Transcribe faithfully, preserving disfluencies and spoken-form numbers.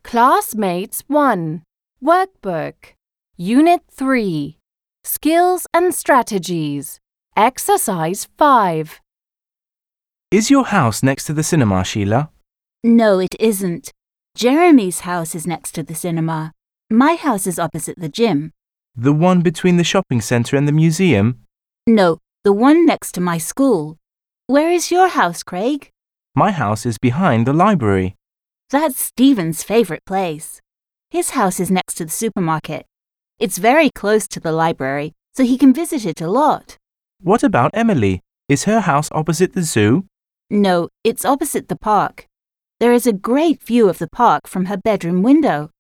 Classmates one. Workbook. Unit three. Skills and Strategies. Exercise five. Is your house next to the cinema, Sheila? No, it isn't. Jeremy's house is next to the cinema. My house is opposite the gym. The one between the shopping centre and the museum? No, the one next to my school. Where is your house, Craig? My house is behind the library. That's Stephen's favourite place. His house is next to the supermarket. It's very close to the library, so he can visit it a lot. What about Emily? Is her house opposite the zoo? No, it's opposite the park. There is a great view of the park from her bedroom window.